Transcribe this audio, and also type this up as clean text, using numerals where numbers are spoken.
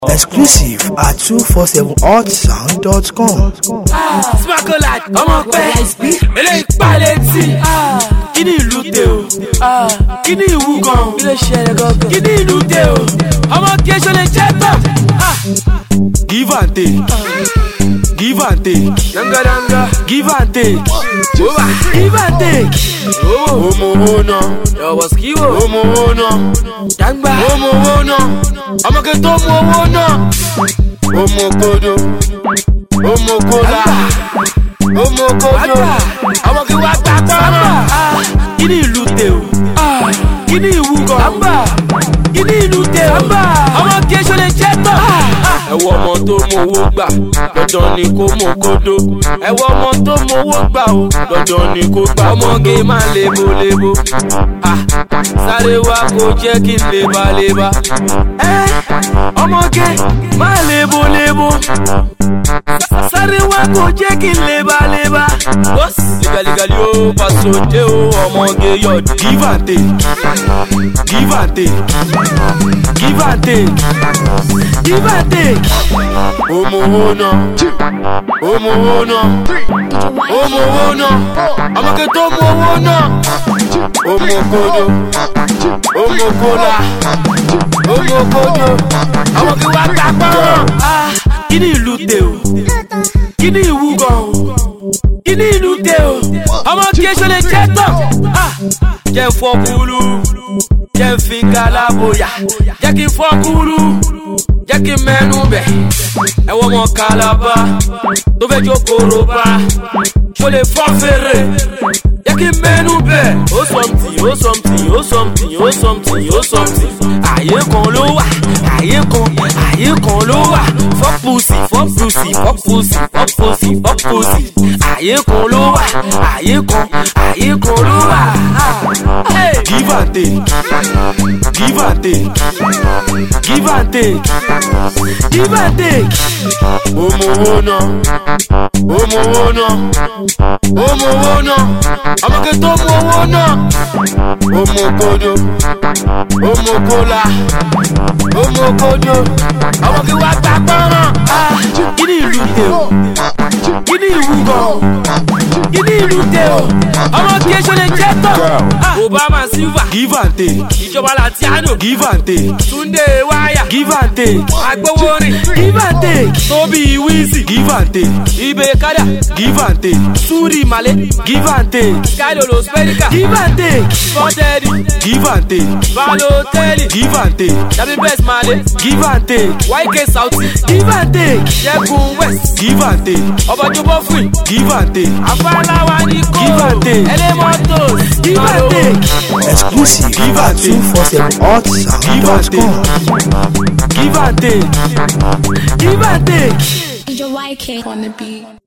Exclusive at 247hotsound.com. Smakolat, ọmọ pẹ́, eléyìí pálẹ̀tì. Kí ni ìlú tẹ o? Kí ni ìwú gan? Kí ni ìlú tẹ o? Ọmọ kí eṣo lè jẹ́ tán. Give and take. Give and take. Danga. Give and take. Give and take. Omo wona. Yọ̀wọ̀ skiwo. Omo wona. Dangba. Omo wona. Ọmọ kí tó mú owó náà. Omo kodo. Omo kola. Omo kodo. Ọmọ kí wá gbà pọ́nrán. Kí ni ìlú tẹ o? Kí ni ìwú gan? Kí ni ìlú tẹ o? Ọmọ kí eṣo lè jẹ́ tán. Ẹ wo ọmọ tó mú owó gbà, dandan ni kó mú kódó. Ẹ wo ọmọ tó mú owó gbà o, dandan ni kó gbà. Ọmọge máa lebo. Sáré wá kó jẹ́ kí n leba. Ọmọge máa lebo. Sáré wá kó jẹ́ kí n leba. Gàlígàlí ó pàṣọdé o, ọmọge yọ. Give and take. Give and take. Give and take. Give and take. Omo wona. Omo wona. Omo wona. Ọmọge tó mú owó náà. Omo kodo. Omo kola. Omo kodo. Ọmọge wá gbà pọ́nrán. Kí ni ìlú tẹ o? Kí ni ìwú gan o? Kí ni ìlú tẹ o? Ọmọ kí eṣo lè jẹ́ tán. Jẹ́ fọ́ kúlú. Jẹ́ fi galaboya. Jẹ́ kí n fọ́ kúlú. Jẹ́ kí n mẹ́nu bẹ̀. Ẹ wọ́n mọ kalaba. Tó fẹ́ jó koroba. Ṣo lè fọ́ fèrè. Jẹ́ kí n mẹ́nu bẹ̀. Ó something. Àyè kan ló wà. Àyè kan ló wà. Fuck pussy. Àyè kan ló wà. Àyè kan ló wà. Give and take. Give and take. Give and take. Give and take. Omo wona. Omo wona. Omo wona. Ọmọge tó mú owó náà. Omo kodo. Omo kola. Omo kodo. Ọmọge wá gbà pọ́nrán. Kí ni ìlú tẹ o? Kí ni ìwú gan? Kí ni ìlú tẹ o? Ọmọ kí eṣo lè jẹ́ tán. Obama Silva. Give and take. Ìjọba Latiano. Give and take. Tunde Waya. Give and take. Agbowórin. Give and take. Tobi Wizzy. Give and take. Ibe Kada. Give and take. Suri Male. Give and take. Kaidolo Spedica. Give and take. Spotted. Give and take. Balotelli. Give and take. Dabi Best Male. Give and take. YK Sauti. Give and take. Jekun West. Give and take. Obajobo Free. Give and take. Afalawa Niko. Give and take. Elemotos. Give and take. Exclusive at 247hotsound.com. Give and take. Give and take. Your YK on the beat.